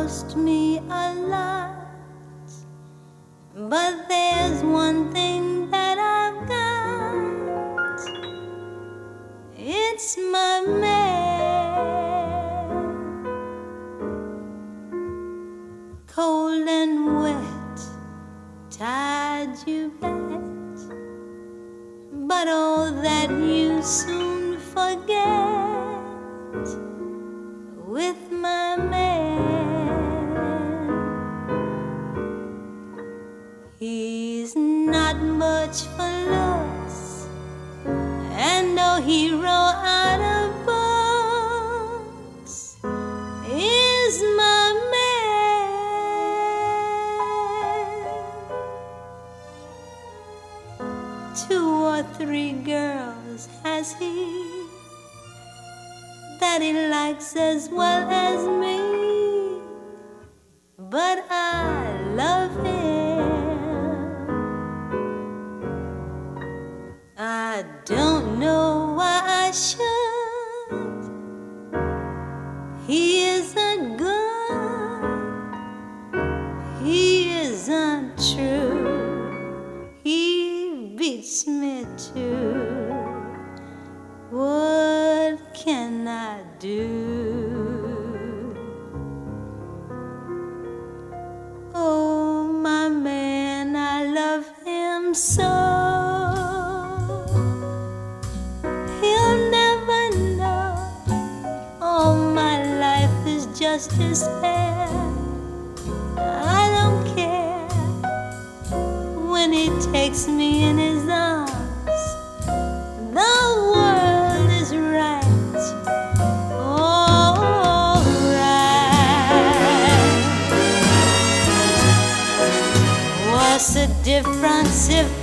cost me a lot, but there's one thing that I've got. It's my man. Cold and wet, tired you bet, but all that you soon forget with my man. He's not much for looks, and no hero out of books is my man. 2 or 3 girls has he that he likes as well as me, but I love him. I don't know why I should. He isn't good, he isn't true, he beats me too. What can I do? Oh, my man, I love him so. He'll never know all my life is just despair. I don't care when he takes me in his arms. The world is right. What's the difference if